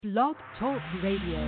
Blog Talk Radio.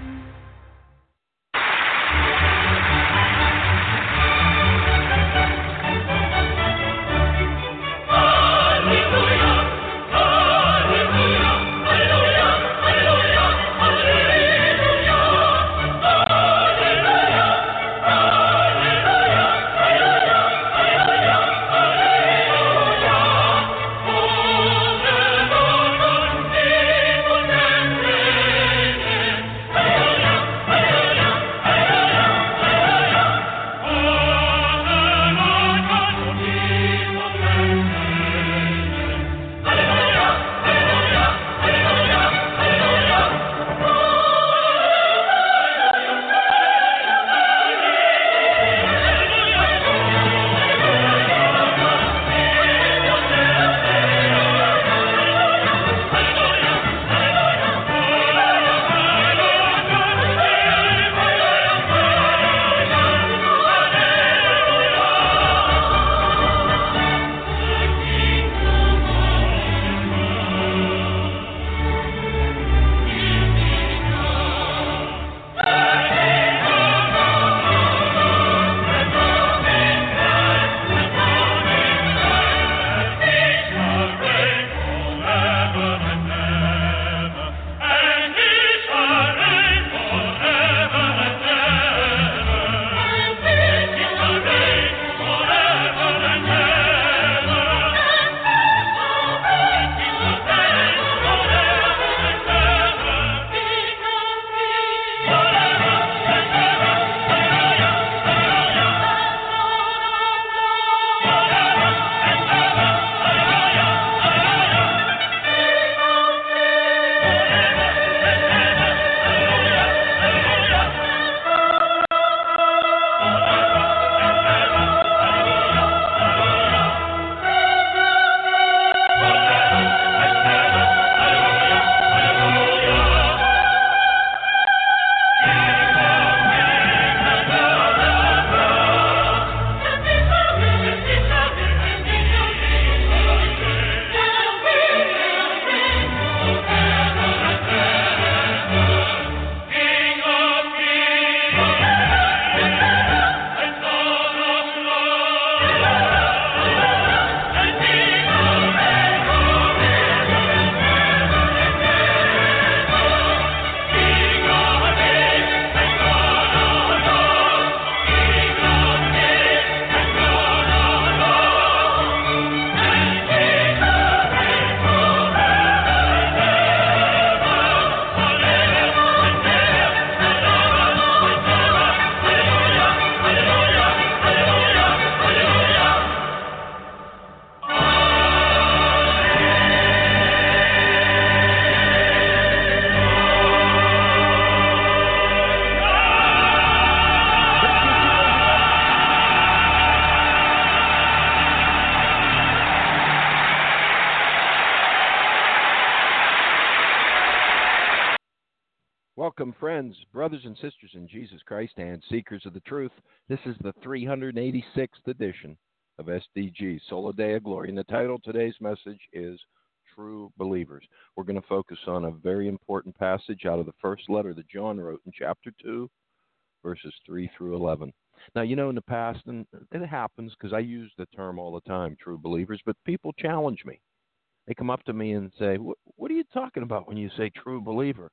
Welcome, friends, brothers and sisters in Jesus Christ, and seekers of the truth. This is the 386th edition of SDG, Sola Deo Gloria, and the title of today's message is True Believers. We're going to focus on a very important passage out of the first letter that John wrote in chapter 2, verses 3 through 11. Now, you know, in the past, and it happens because I use the term all the time, true believers, but people challenge me. They come up to me and say, what are you talking about when you say true believer?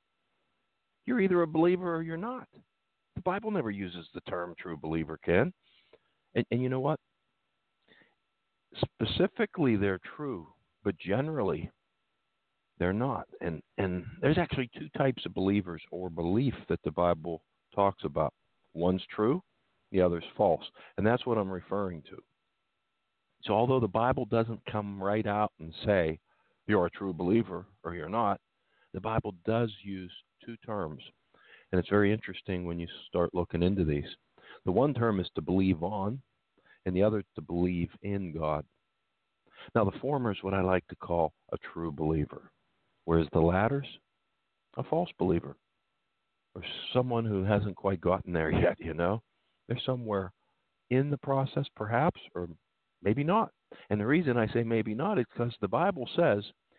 You're either a believer or you're not. The Bible never uses the term true believer, Ken. And you know what? Specifically, they're true, but generally, they're not. And there's actually two types of believers or belief that the Bible talks about. One's true, the other's false. And that's what I'm referring to. So although the Bible doesn't come right out and say, you're a true believer or you're not, the Bible does use two terms. And it's very interesting when you start looking into these. The one term is to believe on, and the other to believe in God. Now, the former is what I like to call a true believer, whereas the latter's a false believer, or someone who hasn't quite gotten there yet, you know. They're somewhere in the process, perhaps, or maybe not. And the reason I say maybe not is because the Bible says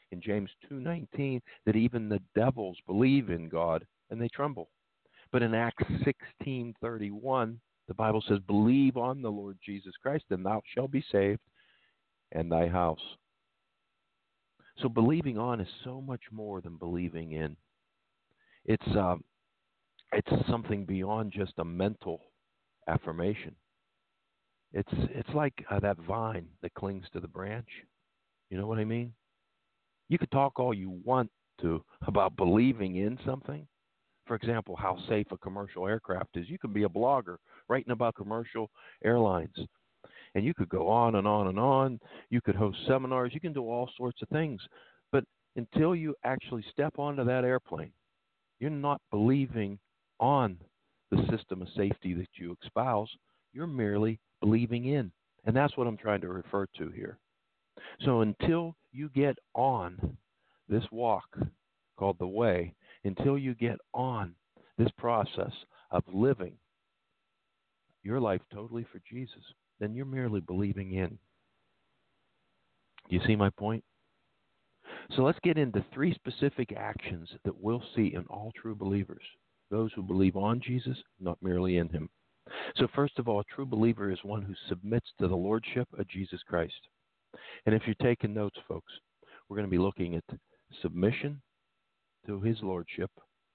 in James 2:19 that even the devils believe in God and they tremble. But in Acts 16:31, the Bible says, "Believe on the Lord Jesus Christ, and thou shalt be saved, and thy house." So believing on is so much more than believing in. It's something beyond just a mental affirmation. It's like that vine that clings to the branch. You know what I mean? You could talk all you want to about believing in something. For example, how safe a commercial aircraft is. You can be a blogger writing about commercial airlines. And you could go on and on and on. You could host seminars. You can do all sorts of things. But until you actually step onto that airplane, you're not believing on the system of safety that you espouse. You're merely believing in. And that's what I'm trying to refer to here. So until you get on this walk called the way, until you get on this process of living your life totally for Jesus, then you're merely believing in. Do you see my point? So let's get into 3 specific actions that we'll see in all true believers, those who believe on Jesus, not merely in him. So first of all, a true believer is one who submits to the lordship of Jesus Christ. And if you're taking notes, folks, we're going to be looking at submission to his lordship,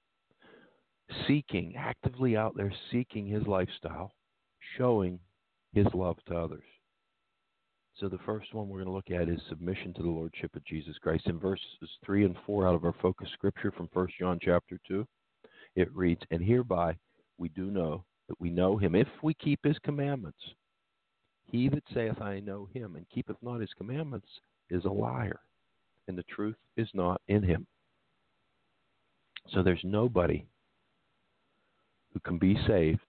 actively out there seeking his lifestyle, showing his love to others. So the first one we're going to look at is submission to the lordship of Jesus Christ. In verses 3 and 4 out of our focus scripture from 1 John chapter 2, it reads, "And hereby we do know that we know him, if we keep his commandments. He that saith, I know him, and keepeth not his commandments, is a liar, and the truth is not in him." So there's nobody who can be saved.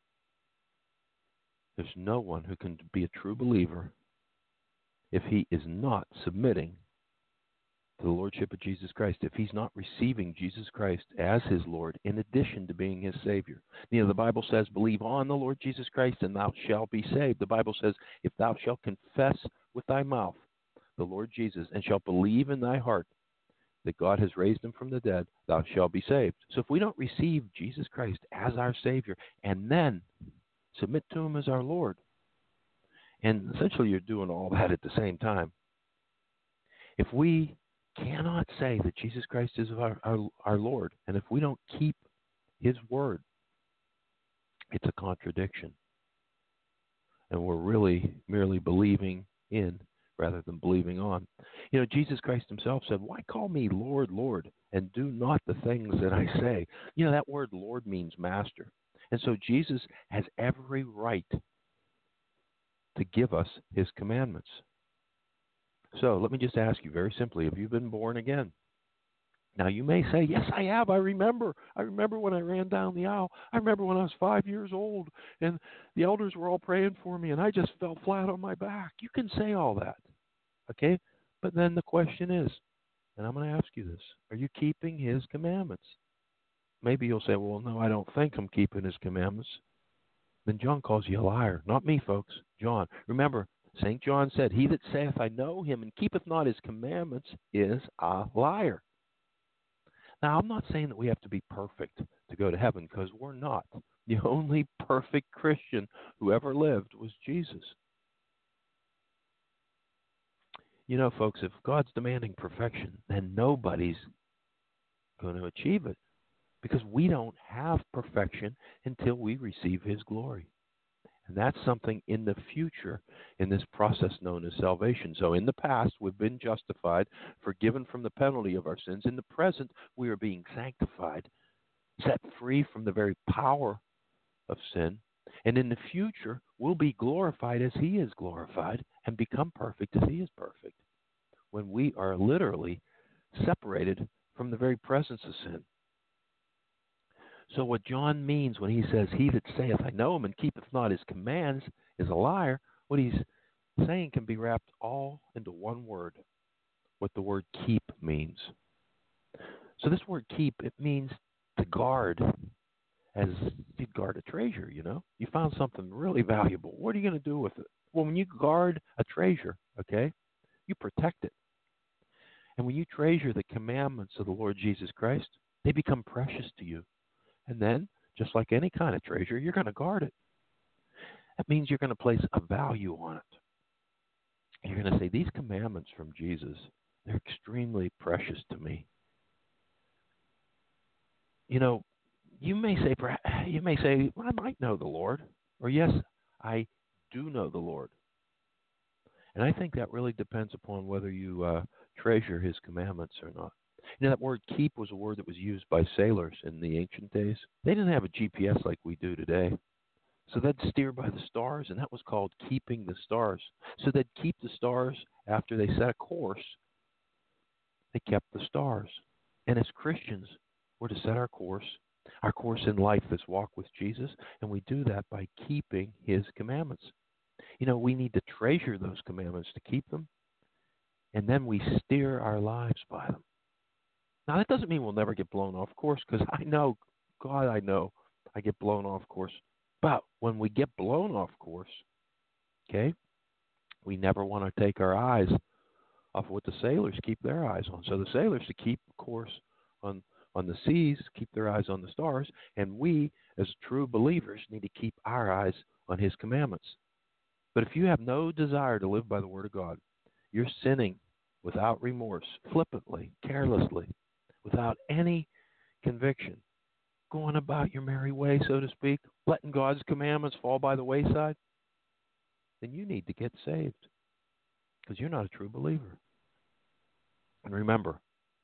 There's no one who can be a true believer if he is not submitting to the lordship of Jesus Christ, if he's not receiving Jesus Christ as his Lord in addition to being his Savior. You know, the Bible says, "Believe on the Lord Jesus Christ, and thou shalt be saved." The Bible says, "If thou shalt confess with thy mouth the Lord Jesus, and shalt believe in thy heart that God has raised him from the dead, thou shalt be saved." So if we don't receive Jesus Christ as our Savior and then submit to him as our Lord, and essentially you're doing all that at the same time. If we cannot say that Jesus Christ is our Lord, and if we don't keep his word, it's a contradiction. And we're really merely believing in rather than believing on. You know, Jesus Christ himself said, "Why call me Lord, Lord, and do not the things that I say?" You know, that word Lord means master. And so Jesus has every right to give us his commandments. So let me just ask you very simply, have you been born again? Now you may say, "Yes, I have. I remember when I ran down the aisle. I remember when I was 5 years old and the elders were all praying for me and I just fell flat on my back." You can say all that, okay? But then the question is, and I'm going to ask you this, are you keeping his commandments? Maybe you'll say, "Well, no, I don't think I'm keeping his commandments." Then John calls you a liar. Not me, folks. John. Remember, St. John said, "He that saith, I know him, and keepeth not his commandments, is a liar." Now, I'm not saying that we have to be perfect to go to heaven, because we're not. The only perfect Christian who ever lived was Jesus. You know, folks, if God's demanding perfection, then nobody's going to achieve it, because we don't have perfection until we receive his glory. And that's something in the future in this process known as salvation. So in the past, we've been justified, forgiven from the penalty of our sins. In the present, we are being sanctified, set free from the very power of sin. And in the future, we'll be glorified as he is glorified and become perfect as he is perfect, when we are literally separated from the very presence of sin. So what John means when he says, "He that saith, I know him, and keepeth not his commands, is a liar," what he's saying can be wrapped all into one word, what the word keep means. So this word keep, it means to guard, as you'd guard a treasure, you know. You found something really valuable. What are you going to do with it? Well, when you guard a treasure, okay, you protect it. And when you treasure the commandments of the Lord Jesus Christ, they become precious to you. And then, just like any kind of treasure, you're going to guard it. That means you're going to place a value on it. You're going to say, these commandments from Jesus, they're extremely precious to me. You know, you may say, well, I might know the Lord. Or yes, I do know the Lord. And I think that really depends upon whether you treasure his commandments or not. You know, that word keep was a word that was used by sailors in the ancient days. They didn't have a GPS like we do today. So they'd steer by the stars, and that was called keeping the stars. So they'd keep the stars after they set a course. They kept the stars. And as Christians, we're to set our course in life, this walk with Jesus, and we do that by keeping his commandments. You know, we need to treasure those commandments to keep them, and then we steer our lives by them. Now, that doesn't mean we'll never get blown off course, because I know I get blown off course. But when we get blown off course, okay, we never want to take our eyes off what the sailors keep their eyes on. So the sailors, to keep course on the seas, keep their eyes on the stars, and we, as true believers, need to keep our eyes on his commandments. But if you have no desire to live by the Word of God, you're sinning without remorse, flippantly, carelessly, without any conviction, going about your merry way, so to speak, letting God's commandments fall by the wayside, then you need to get saved, because you're not a true believer. And remember,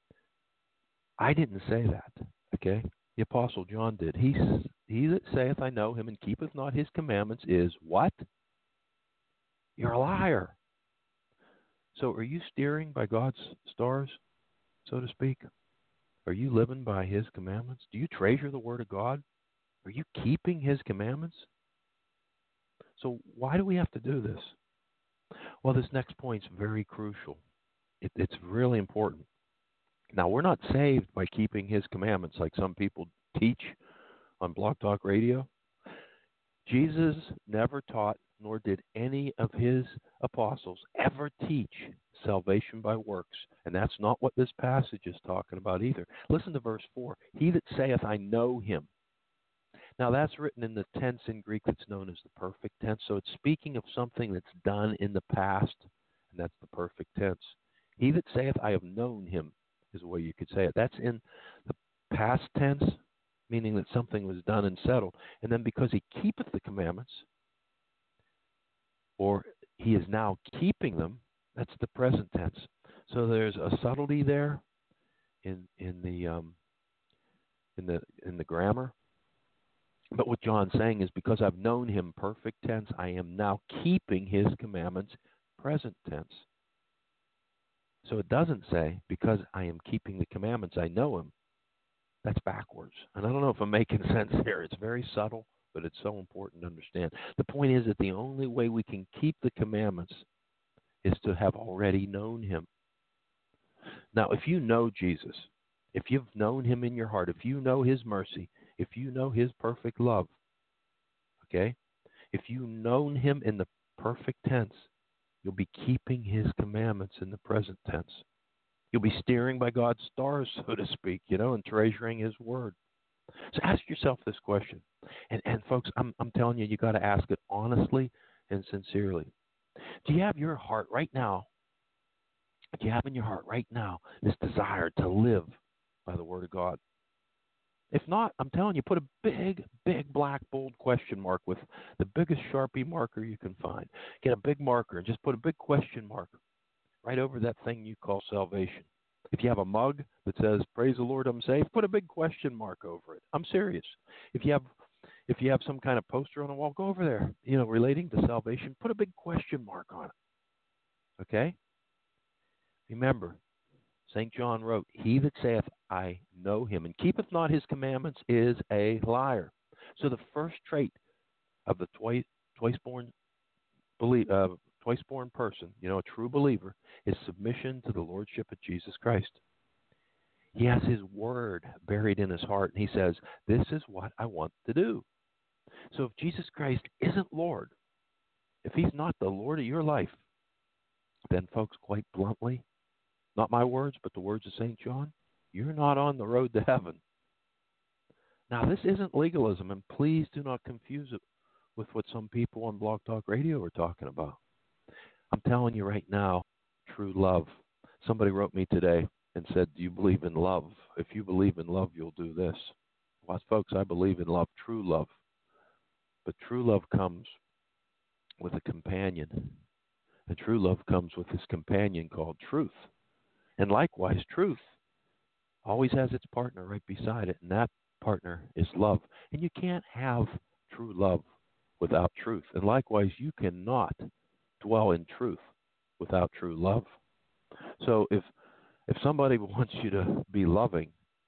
I didn't say that, okay? The Apostle John did. He that saith, I know him, and keepeth not his commandments is what? You're a liar. So are you steering by God's stars, so to speak? Are you living by his commandments? Do you treasure the Word of God? Are you keeping his commandments? So why do we have to do this? Well, this next point's very crucial. It's really important. Now, we're not saved by keeping his commandments like some people teach on Blog Talk Radio. Jesus never taught, nor did any of his apostles ever teach salvation by works. And that's not what this passage is talking about either. Listen to verse 4. He that saith, I know him. Now, that's written in the tense in Greek that's known as the perfect tense. So it's speaking of something that's done in the past, and that's the perfect tense. He that saith, I have known him, is the way you could say it. That's in the past tense, meaning that something was done and settled. And then because he keepeth the commandments, or he is now keeping them, that's the present tense. So there's a subtlety there in the grammar. But what John's saying is, because I've known him, perfect tense, I am now keeping his commandments, present tense. So it doesn't say, because I am keeping the commandments, I know him. That's backwards. And I don't know if I'm making sense here. It's very subtle, but it's so important to understand. The point is that the only way we can keep the commandments is to have already known him. Now, if you know Jesus, if you've known him in your heart, if you know his mercy, if you know his perfect love, okay, if you've known him in the perfect tense, you'll be keeping his commandments in the present tense. You'll be steering by God's stars, so to speak, and treasuring his word. So ask yourself this question. And folks, I'm telling you, you got to ask it honestly and sincerely. Do you have your heart right now? Do you have in your heart right now this desire to live by the Word of God? If not, I'm telling you, put a big, big black bold question mark with the biggest Sharpie marker you can find. Get a big marker and just put a big question mark right over that thing you call salvation. If you have a mug that says, praise the Lord, I'm saved, put a big question mark over it. I'm serious. If you have some kind of poster on the wall, go over there, relating to salvation, put a big question mark on it. Okay? Remember, St. John wrote, he that saith, I know him, and keepeth not his commandments is a liar. So the first trait of the twice-born person, a true believer, is submission to the lordship of Jesus Christ. He has his word buried in his heart, and he says, this is what I want to do. So if Jesus Christ isn't Lord, if he's not the Lord of your life, then folks, quite bluntly, not my words, but the words of St. John, you're not on the road to heaven. Now, this isn't legalism, and please do not confuse it with what some people on Blog Talk Radio are talking about. I'm telling you right now, true love. Somebody wrote me today and said, do you believe in love? If you believe in love, you'll do this. Well, folks, I believe in love, true love. But true love comes with a companion. And true love comes with this companion called truth. And likewise, truth always has its partner right beside it, and that partner is love. And you can't have true love without truth. And likewise, you cannot dwell in truth without true love. So if somebody wants you to be loving,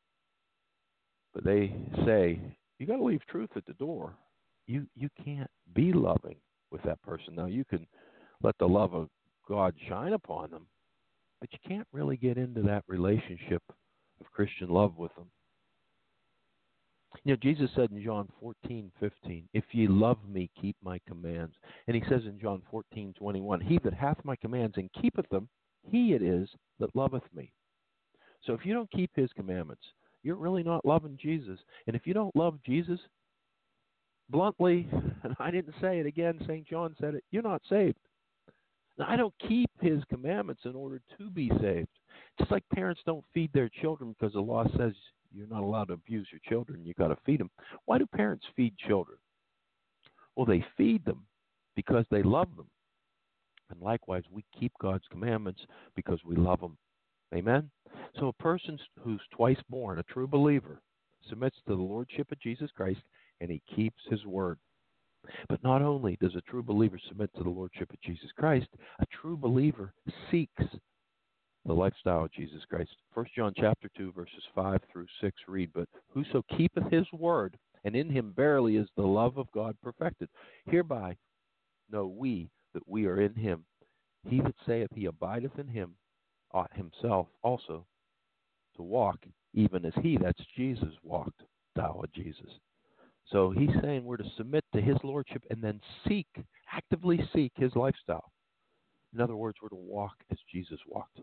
but they say, you got to leave truth at the door, you can't be loving with that person. Now, you can let the love of God shine upon them, but you can't really get into that relationship of Christian love with them. You know, Jesus said in John 14:15, if ye love me, keep my commands. And he says in John 14:21, he that hath my commands and keepeth them, he it is that loveth me. So if you don't keep his commandments, you're really not loving Jesus. And if you don't love Jesus, bluntly, and I didn't say it again, St. John said it, you're not saved. Now, I don't keep his commandments in order to be saved. Just like parents don't feed their children because the law says you're not allowed to abuse your children, you got to feed them. Why do parents feed children? Well, they feed them because they love them. And likewise, we keep God's commandments because we love them. Amen? So a person who's twice born, a true believer, submits to the lordship of Jesus Christ, and he keeps his word. But not only does a true believer submit to the lordship of Jesus Christ, a true believer seeks the lifestyle of Jesus Christ. 1 John chapter 2, verses 5 through 6 read, but whoso keepeth his word, and in him verily is the love of God perfected. Hereby know we that we are in him. He that saith he abideth in him ought himself also to walk, even as he, that's Jesus, walked, thou of Jesus. So he's saying we're to submit to his lordship and then actively seek his lifestyle. In other words, we're to walk as Jesus walked.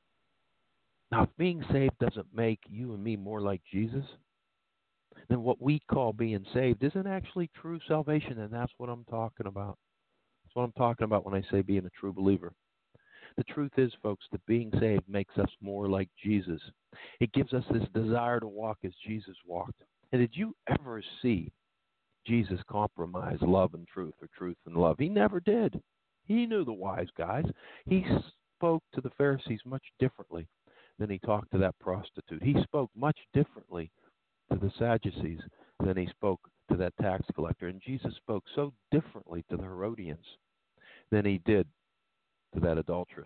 Now, if being saved doesn't make you and me more like Jesus, then what we call being saved isn't actually true salvation, and that's what I'm talking about. That's what I'm talking about when I say being a true believer. The truth is, folks, that being saved makes us more like Jesus. It gives us this desire to walk as Jesus walked. And did you ever see Jesus compromise love and truth or truth and love? He never did. He knew the wise guys. He spoke to the Pharisees much differently than he talked to that prostitute. He spoke much differently to the Sadducees than he spoke to that tax collector. And Jesus spoke so differently to the Herodians than he did to that adulteress.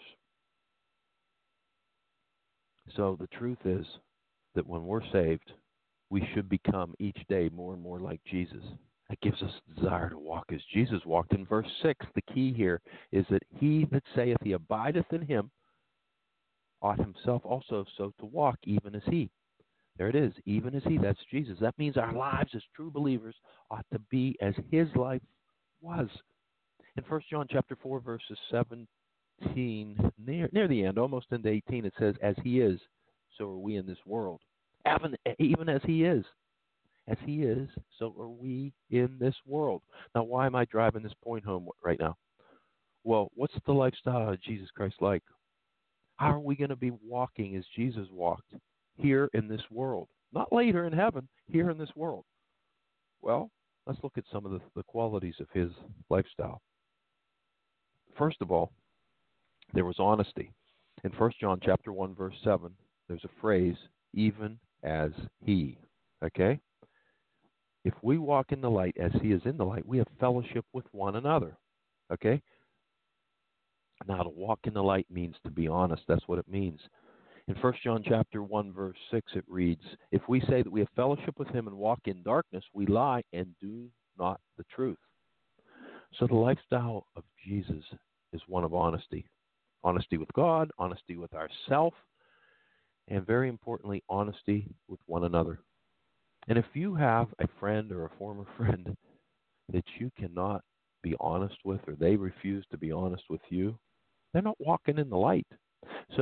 So the truth is that when we're saved, we should become each day more and more like Jesus. That gives us a desire to walk as Jesus walked. In verse 6, the key here is that he that saith he abideth in him ought himself also so to walk, even as he. There it is, even as he. That's Jesus. That means our lives as true believers ought to be as his life was. In 1 John chapter 4, verses 17, near the end, almost into 18, it says, as he is, so are we in this world. Even as he is. As he is, so are we in this world. Now, why am I driving this point home right now? Well, what's the lifestyle of Jesus Christ like? How are we going to be walking as Jesus walked here in this world? Not later in heaven, here in this world. Well, let's look at some of the qualities of his lifestyle. First of all, there was honesty. In 1 John chapter 1, verse 7, there's a phrase, even as he. Okay? If we walk in the light as he is in the light, we have fellowship with one another. Okay? Now, to walk in the light means to be honest. That's what it means. In 1 John chapter 1, verse 6, it reads, if we say that we have fellowship with him and walk in darkness, we lie and do not the truth. So the lifestyle of Jesus is one of honesty. Honesty with God, honesty with ourselves, and very importantly, honesty with one another. And if you have a friend or a former friend that you cannot be honest with, or they refuse to be honest with you, they're not walking in the light. So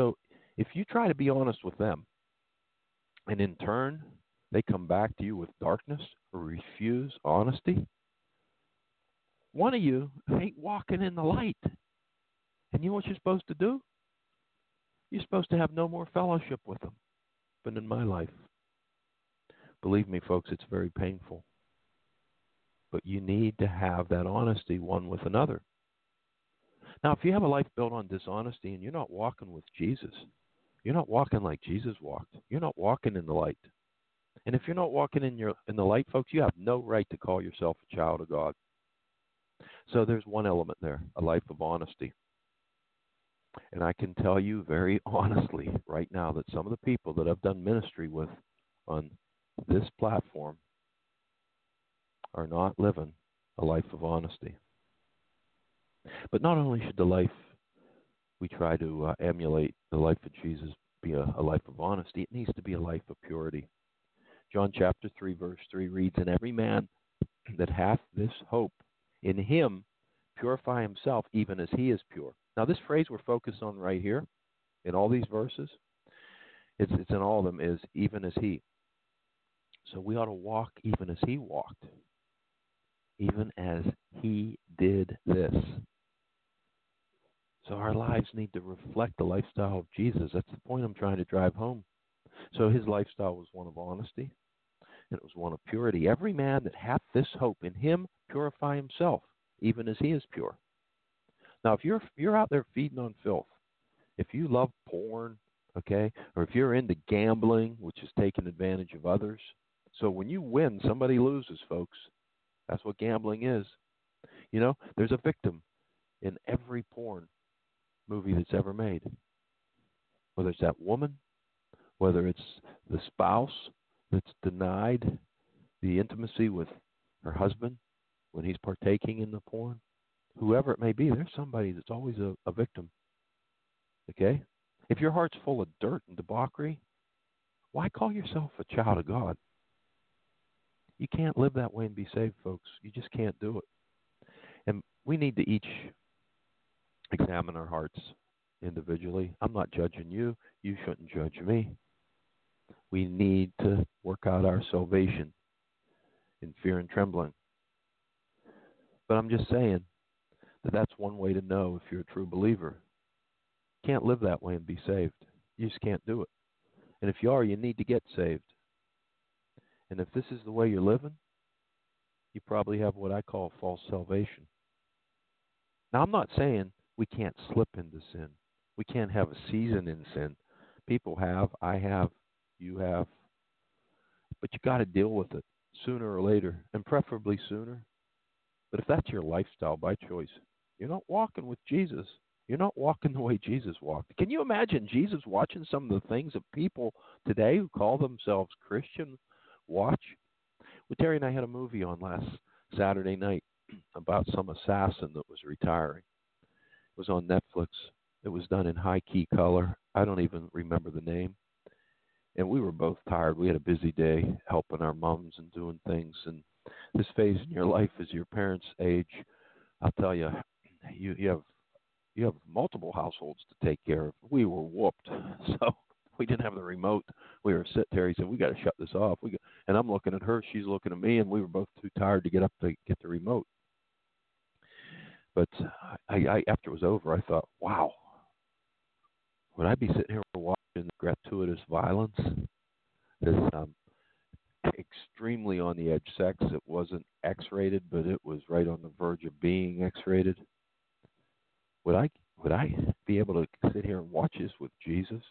If you try to be honest with them, and in turn they come back to you with darkness or refuse honesty, one of you ain't walking in the light. And you know what you're supposed to do? You're supposed to have no more fellowship with them. But in my life, believe me, folks, it's very painful. But you need to have that honesty one with another. Now, if you have a life built on dishonesty and you're not walking with Jesus, you're not walking like Jesus walked. You're not walking in the light. And if you're not walking in the light, folks, you have no right to call yourself a child of God. So there's one element there, a life of honesty. And I can tell you very honestly right now that some of the people that I've done ministry with on this platform are not living a life of honesty. But not only should the life we try to emulate, the life of Jesus, be a life of honesty, it needs to be a life of purity. John chapter 3, verse 3 reads, "And every man that hath this hope in him purify himself even as he is pure." Now, this phrase we're focused on right here in all these verses, it's in all of them, is even as he. So we ought to walk even as he walked, even as he did this. So our lives need to reflect the lifestyle of Jesus. That's the point I'm trying to drive home. So his lifestyle was one of honesty, and it was one of purity. Every man that hath this hope in him purify himself, even as he is pure. Now, if you're out there feeding on filth, if you love porn, okay, or if you're into gambling, which is taking advantage of others, so when you win, somebody loses, folks. That's what gambling is. You know, there's a victim in every porn movie that's ever made. Whether it's that woman, whether it's the spouse that's denied the intimacy with her husband when he's partaking in the porn, whoever it may be, there's somebody that's always a victim. Okay? If your heart's full of dirt and debauchery, why call yourself a child of God? You can't live that way and be saved, folks. You just can't do it. And we need to each examine our hearts individually. I'm not judging you. You shouldn't judge me. We need to work out our salvation in fear and trembling. But I'm just saying that that's one way to know if you're a true believer. You can't live that way and be saved. You just can't do it. And if you are, you need to get saved. And if this is the way you're living, you probably have what I call false salvation. Now, I'm not saying we can't slip into sin. We can't have a season in sin. People have, I have, you have. But you got to deal with it sooner or later, and preferably sooner. But if that's your lifestyle by choice, you're not walking with Jesus. You're not walking the way Jesus walked. Can you imagine Jesus watching some of the things that people today who call themselves Christian watch? Well, Terry and I had a movie on last Saturday night about some assassin that was retiring. It was on Netflix. It was done in high-key color. I don't even remember the name. And we were both tired. We had a busy day helping our moms and doing things. And this phase in your life as your parents' age, I'll tell you, you have multiple households to take care of. We were whooped. So we didn't have the remote. We were sitting there. He said, "We got to shut this off." And I'm looking at her. She's looking at me. And we were both too tired to get up to get the remote. But I after it was over, I thought, wow, would I be sitting here watching gratuitous violence, this extremely on the edge sex? It wasn't X-rated, but it was right on the verge of being X-rated. Would I be able to sit here and watch this with Jesus?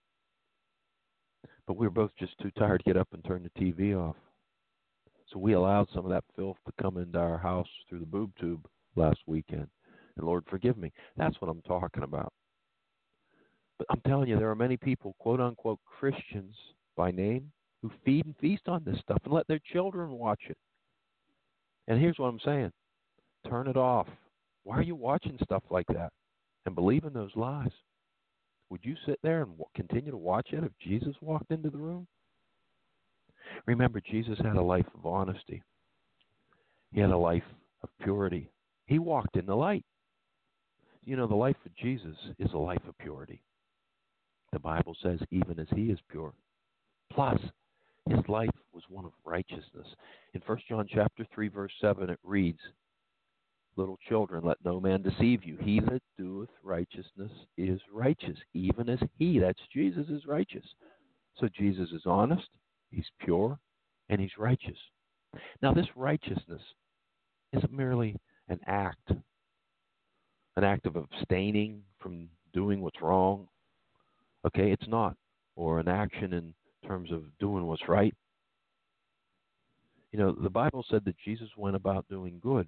But we were both just too tired to get up and turn the TV off. So we allowed some of that filth to come into our house through the boob tube last weekend. And Lord, forgive me. That's what I'm talking about. But I'm telling you, there are many people, quote-unquote Christians by name, who feed and feast on this stuff and let their children watch it. And here's what I'm saying. Turn it off. Why are you watching stuff like that and believing those lies? Would you sit there and continue to watch it if Jesus walked into the room? Remember, Jesus had a life of honesty. He had a life of purity. He walked in the light. You know, the life of Jesus is a life of purity. The Bible says, even as he is pure. Plus, his life was one of righteousness. In 1 John chapter 3, verse 7, it reads, little children, let no man deceive you. He that doeth righteousness is righteous, even as he, that's Jesus, is righteous. So Jesus is honest, he's pure, and he's righteous. Now, this righteousness isn't merely an act of abstaining from doing what's wrong. Okay, it's not. Or an action in terms of doing what's right. You know, the Bible said that Jesus went about doing good.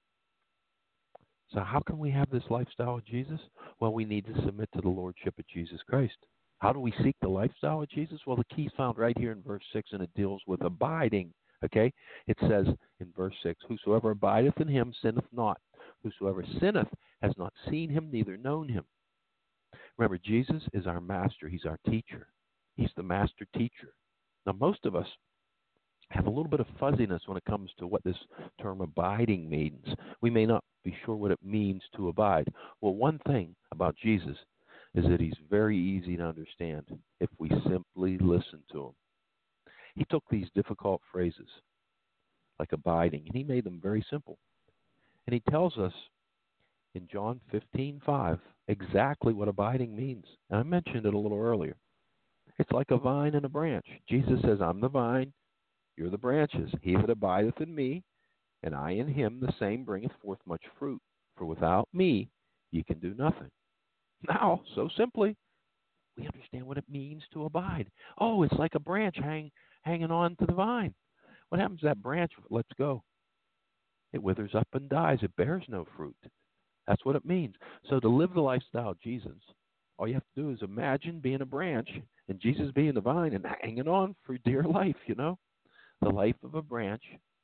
So how can we have this lifestyle of Jesus? Well, we need to submit to the lordship of Jesus Christ. How do we seek the lifestyle of Jesus? Well, the key's found right here in verse 6, and it deals with abiding. Okay? It says in verse 6, whosoever abideth in him sinneth not. Whosoever sinneth has not seen him, neither known him. Remember, Jesus is our master. He's our teacher. He's the master teacher. Now, most of us have a little bit of fuzziness when it comes to what this term abiding means. We may not be sure what it means to abide. Well, one thing about Jesus is that he's very easy to understand if we simply listen to him. He took these difficult phrases, like abiding, and he made them very simple. And he tells us in John 15:5 exactly what abiding means. And I mentioned it a little earlier. It's like a vine and a branch. Jesus says, I'm the vine, you're the branches. He that abideth in me, and I in him, the same bringeth forth much fruit. For without me, ye can do nothing. Now, so simply, we understand what it means to abide. Oh, it's like a branch hanging on to the vine. What happens to that branch if it lets go? It withers up and dies. It bears no fruit. That's what it means. So to live the lifestyle of Jesus, all you have to do is imagine being a branch and Jesus being the vine and hanging on for dear life, you know. The life of a branch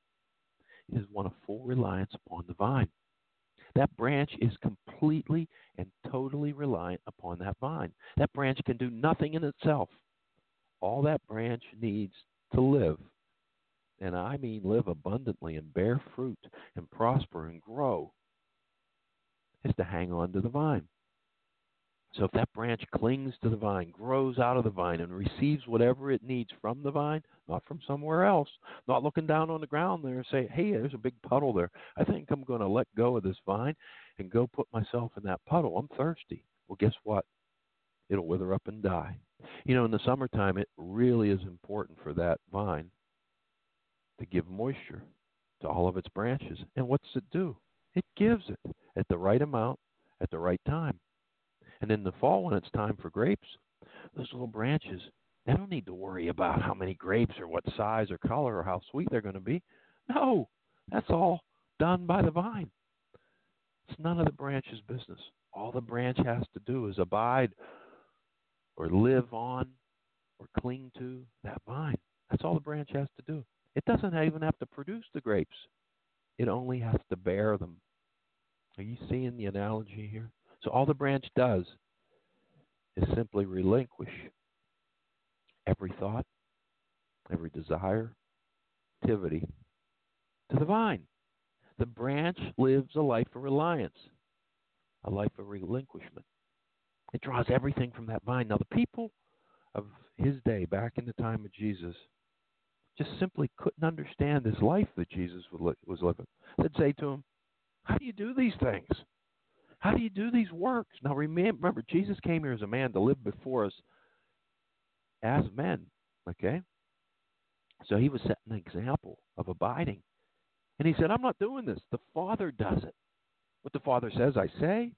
is one of full reliance upon the vine. That branch is completely and totally reliant upon that vine. That branch can do nothing in itself. All that branch needs to live, and I mean live abundantly and bear fruit and prosper and grow, is to hang on to the vine. So if that branch clings to the vine, grows out of the vine, and receives whatever it needs from the vine, not from somewhere else, not looking down on the ground there and say, hey, there's a big puddle there. I think I'm going to let go of this vine and go put myself in that puddle. I'm thirsty. Well, guess what? It'll wither up and die. You know, in the summertime, it really is important for that vine to give moisture to all of its branches. And what does it do? It gives it at the right amount at the right time. And in the fall, when it's time for grapes, those little branches, they don't need to worry about how many grapes or what size or color or how sweet they're going to be. No, that's all done by the vine. It's none of the branch's business. All the branch has to do is abide or live on or cling to that vine. That's all the branch has to do. It doesn't even have to produce the grapes. It only has to bear them. Are you seeing the analogy here? So all the branch does is simply relinquish every thought, every desire, activity to the vine. The branch lives a life of reliance, a life of relinquishment. It draws everything from that vine. Now, the people of his day, back in the time of Jesus, just simply couldn't understand this life that Jesus was living. They'd say to him, how do you do these things? How do you do these works? Now remember, Jesus came here as a man to live before us as men, okay? So he was setting an example of abiding. And he said, I'm not doing this. The Father does it. What the Father says, I say.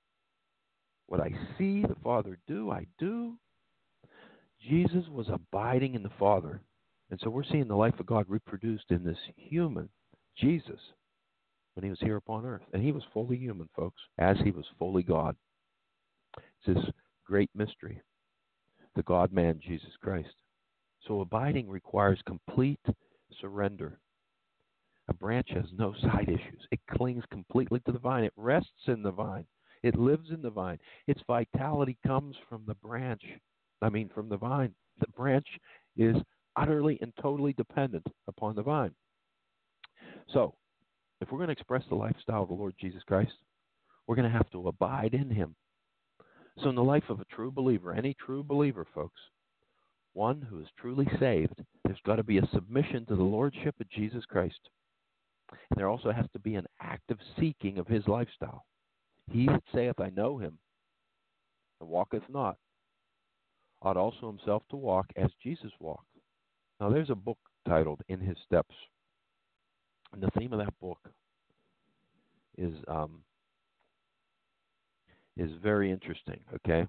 What I see the Father do, I do. Jesus was abiding in the Father. And so we're seeing the life of God reproduced in this human, Jesus, when he was here upon earth. And he was fully human, folks, as he was fully God. It's this great mystery, the God-man, Jesus Christ. So abiding requires complete surrender. A branch has no side issues. It clings completely to the vine. It rests in the vine. It lives in the vine. Its vitality comes from the from the vine. The branch is utterly and totally dependent upon the vine. So, if we're going to express the lifestyle of the Lord Jesus Christ, we're going to have to abide in him. So in the life of a true believer, any true believer, folks, one who is truly saved, there's got to be a submission to the lordship of Jesus Christ. And there also has to be an active seeking of his lifestyle. He that saith, I know him, and walketh not, ought also himself to walk as Jesus walked. Now there's a book titled In His Steps. And the theme of that book is very interesting, okay?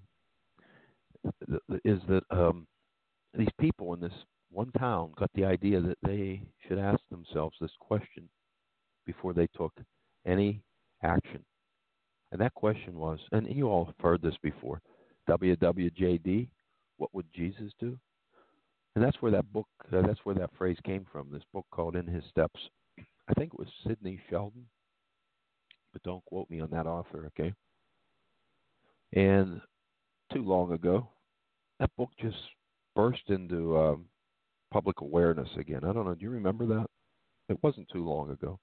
Is that these people in this one town got the idea that they should ask themselves this question before they took any action. And that question was, and you all have heard this before, WWJD, what would Jesus do? And that's where that book, that's where that phrase came from, this book called In His Steps. I think it was Sidney Sheldon, but don't quote me on that author, okay? And too long ago, that book just burst into public awareness again. I don't know, do you remember that? It wasn't too long ago.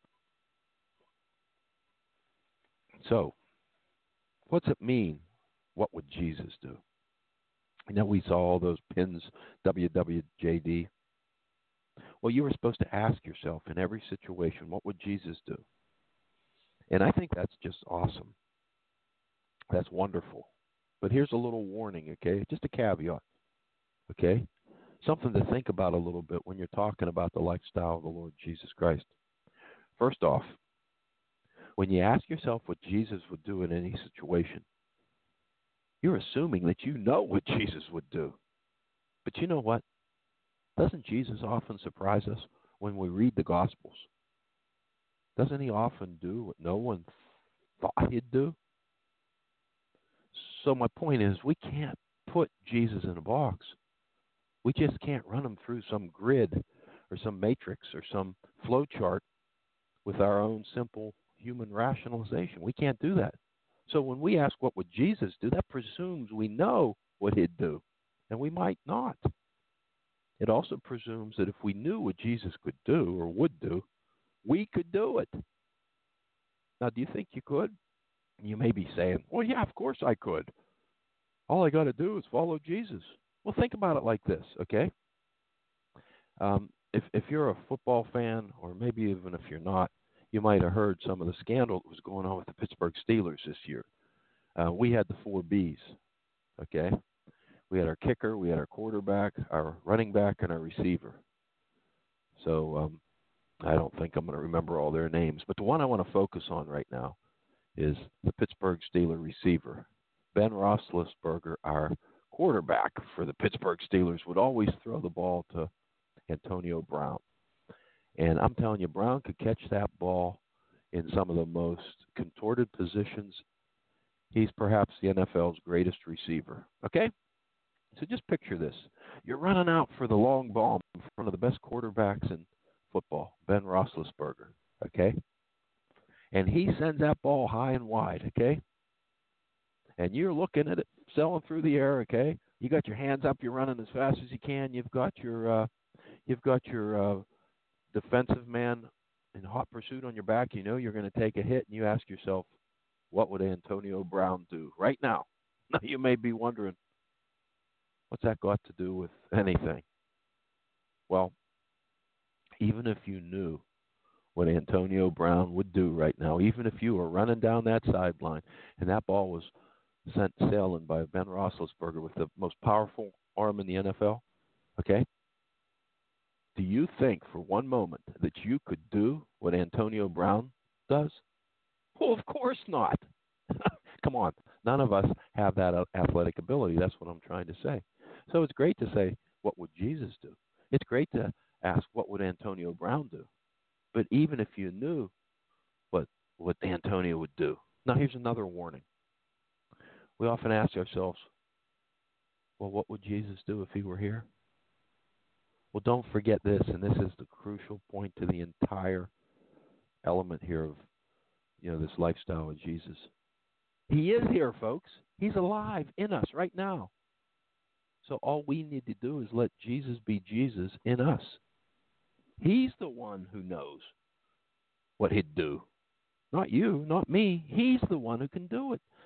So, what's it mean? What would Jesus do? You know, we saw all those pins, WWJD. Well, you were supposed to ask yourself in every situation, what would Jesus do? And I think that's just awesome. That's wonderful. But here's a little warning, okay? Just a caveat, okay? Something to think about a little bit when you're talking about the lifestyle of the Lord Jesus Christ. First off, when you ask yourself what Jesus would do in any situation, you're assuming that you know what Jesus would do. But you know what? Doesn't Jesus often surprise us when we read the Gospels? Doesn't he often do what no one thought he'd do? So my point is, we can't put Jesus in a box. We just can't run him through some grid or some matrix or some flow chart with our own simple human rationalization. We can't do that. So when we ask what would Jesus do, that presumes we know what he'd do, and we might not. It also presumes that if we knew what Jesus could do or would do, we could do it. Now, do you think you could? You may be saying, well, yeah, of course I could. All I got to do is follow Jesus. Well, think about it like this, okay? If you're a football fan, or maybe even if you're not, you might have heard some of the scandal that was going on with the Pittsburgh Steelers this year. We had the 4 Bs, okay? We had our kicker, we had our quarterback, our running back, and our receiver. So I don't think I'm going to remember all their names, but the one I want to focus on right now is the Pittsburgh Steelers receiver. Ben Roethlisberger, our quarterback for the Pittsburgh Steelers, would always throw the ball to Antonio Brown. And I'm telling you, Brown could catch that ball in some of the most contorted positions. He's perhaps the NFL's greatest receiver. Okay? So just picture this. You're running out for the long ball in front of the best quarterbacks in football, Ben Roethlisberger. Okay? And he sends that ball high and wide. Okay? And you're looking at it sailing through the air. Okay? You got your hands up. You're running as fast as you can. You've got your defensive man in hot pursuit on your back. You know you're going to take a hit, and you ask yourself, what would Antonio Brown do right now? Now you may be wondering, what's that got to do with anything? Well, even if you knew what Antonio Brown would do right now, even if you were running down that sideline and that ball was sent sailing by Ben Roethlisberger with the most powerful arm in the NFL, okay? Do you think for one moment that you could do what Antonio Brown does? Well, of course not. Come on. None of us have that athletic ability. That's what I'm trying to say. So it's great to say, what would Jesus do? It's great to ask, what would Antonio Brown do? But even if you knew what Antonio would do. Now, here's another warning. We often ask ourselves, well, what would Jesus do if he were here? Well, don't forget this, and this is the crucial point to the entire element here of, this lifestyle of Jesus. He is here, folks. He's alive in us right now. So all we need to do is let Jesus be Jesus in us. He's the one who knows what he'd do. Not you, not me. He's the one who can do it.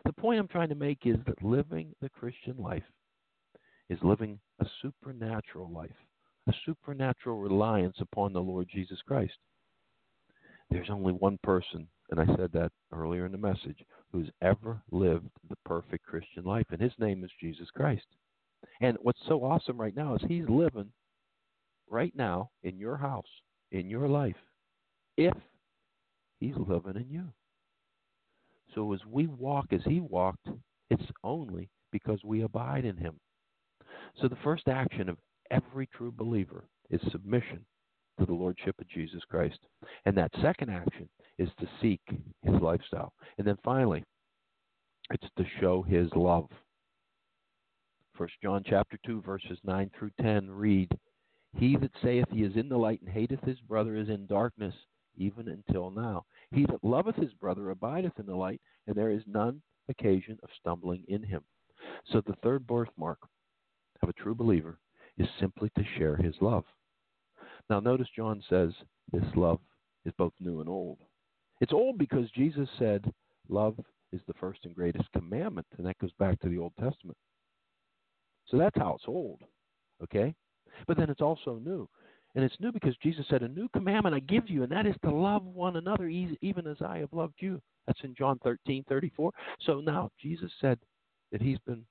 The point I'm trying to make is that living the Christian life is living a supernatural life, a supernatural reliance upon the Lord Jesus Christ. There's only one person, and I said that earlier in the message, who's ever lived the perfect Christian life, and his name is Jesus Christ. And what's so awesome right now is he's living right now in your house, in your life, if he's living in you. So as we walk as he walked, it's only because we abide in him. So the first action of every true believer is submission to the Lordship of Jesus Christ. And that second action is to seek his lifestyle. And then finally, it's to show his love. 1 John chapter 2, verses 9 through 10 read, He that saith he is in the light and hateth his brother is in darkness, even until now. He that loveth his brother abideth in the light, and there is none occasion of stumbling in him. So the third birthmark of a true believer is simply to share his love. Now notice John says this love is both new and old. It's old because Jesus said love is the first and greatest commandment, and that goes back to the Old Testament. So that's how it's old, okay? But then it's also new. And it's new because Jesus said, a new commandment I give you, and that is to love one another even as I have loved you. That's in John 13:34. So now Jesus said that he's been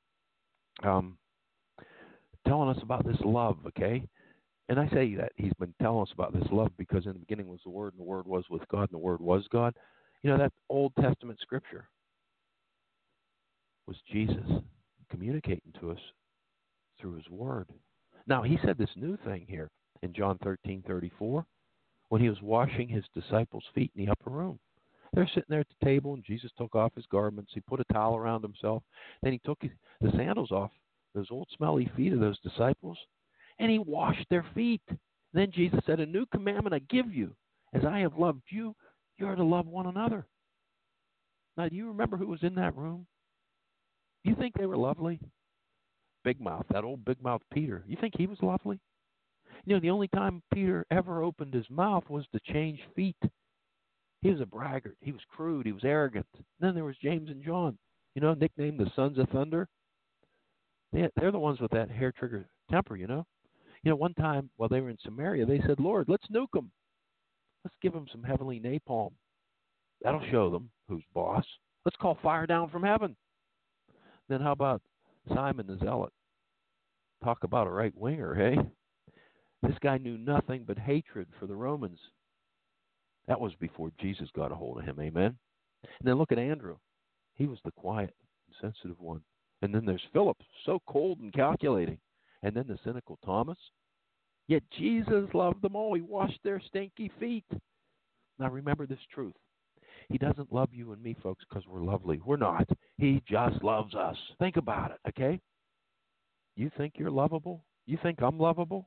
telling us about this love, okay? And I say that he's been telling us about this love because in the beginning was the Word, and the Word was with God, and the Word was God. You know, that Old Testament scripture was Jesus communicating to us through his Word. Now, he said this new thing here in John 13:34 when he was washing his disciples' feet in the upper room. They're sitting there at the table, and Jesus took off his garments. He put a towel around himself. Then he took the sandals off those old smelly feet of those disciples, and he washed their feet. Then Jesus said, a new commandment I give you. As I have loved you, you are to love one another. Now, do you remember who was in that room? You think they were lovely? Big Mouth, that old Big Mouth Peter. You think he was lovely? You know, the only time Peter ever opened his mouth was to change feet. He was a braggart. He was crude. He was arrogant. And then there was James and John, you know, nicknamed the Sons of Thunder. They're the ones with that hair-trigger temper, you know. You know, one time while they were in Samaria, they said, Lord, let's nuke them. Let's give them some heavenly napalm. That'll show them who's boss. Let's call fire down from heaven. Then how about Simon the Zealot? Talk about a right-winger, hey? This guy knew nothing but hatred for the Romans. That was before Jesus got a hold of him, amen? And then look at Andrew. He was the quiet and sensitive one. And then there's Philip, so cold and calculating. And then the cynical Thomas. Yet Jesus loved them all. He washed their stinky feet. Now remember this truth. He doesn't love you and me, folks, because we're lovely. We're not. He just loves us. Think about it, okay? You think you're lovable? You think I'm lovable?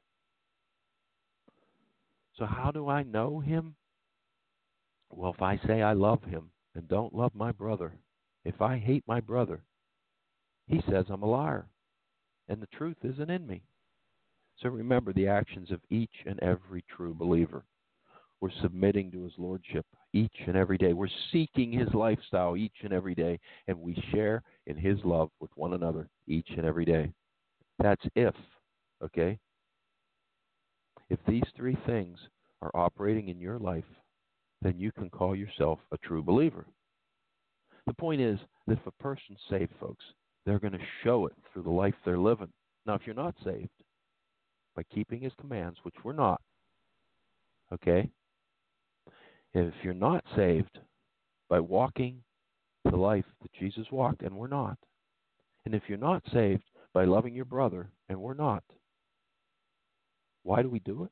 So how do I know him? Well, if I say I love him and don't love my brother, if I hate my brother, he says I'm a liar, and the truth isn't in me. So remember the actions of each and every true believer. We're submitting to his lordship each and every day. We're seeking his lifestyle each and every day, and we share in his love with one another each and every day. That's if, okay? If these three things are operating in your life, then you can call yourself a true believer. The point is that if a person's saved, folks, they're going to show it through the life they're living. Now, if you're not saved, by keeping his commands, which we're not, okay? If you're not saved by walking the life that Jesus walked, and we're not, and if you're not saved by loving your brother, and we're not, why do we do it?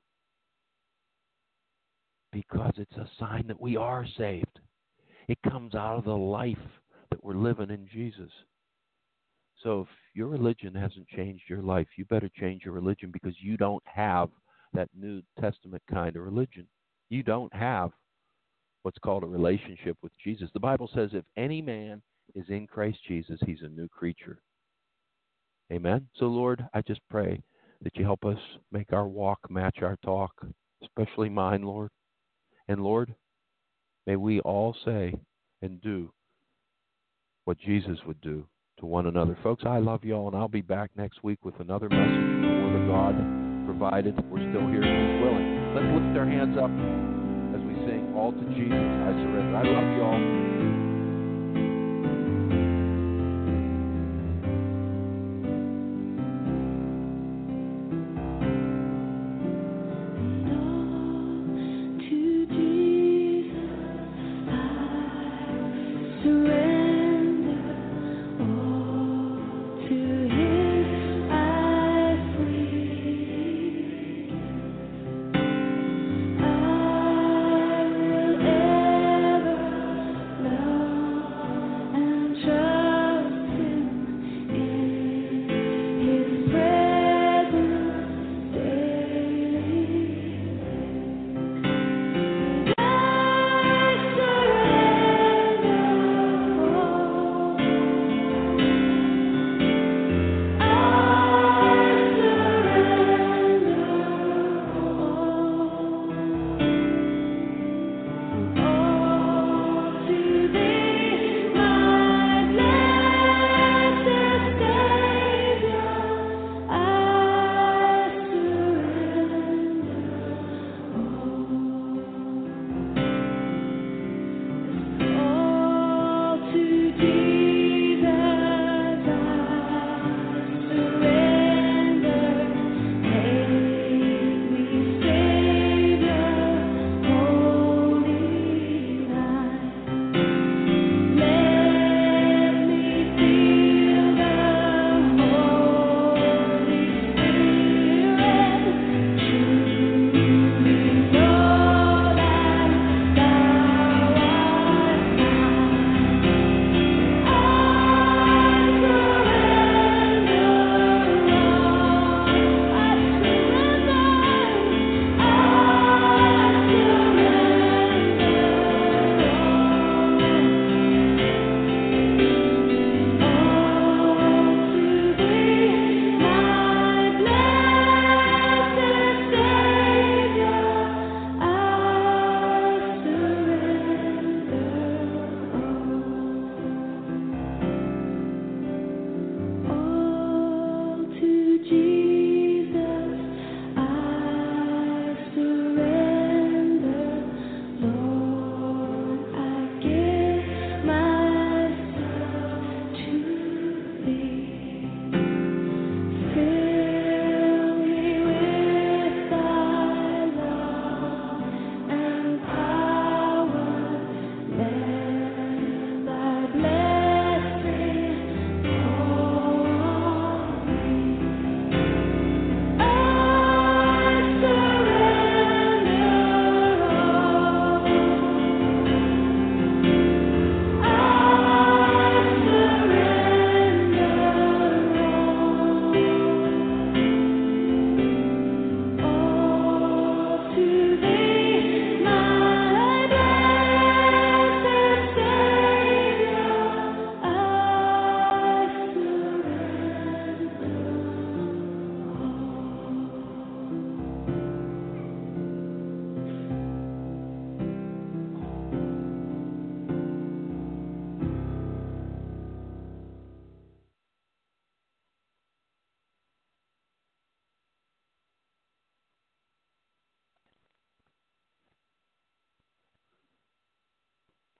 Because it's a sign that we are saved. It comes out of the life that we're living in Jesus. So if your religion hasn't changed your life, you better change your religion, because you don't have that New Testament kind of religion. You don't have what's called a relationship with Jesus. The Bible says if any man is in Christ Jesus, he's a new creature. Amen? So, Lord, I just pray that you help us make our walk match our talk, especially mine, Lord. And, Lord, may we all say and do what Jesus would do to one another. Folks, I love y'all, and I'll be back next week with another message from the Word of God, provided we're still here and He's willing. Let's lift our hands up as we sing, All to Jesus I Surrender. I love y'all.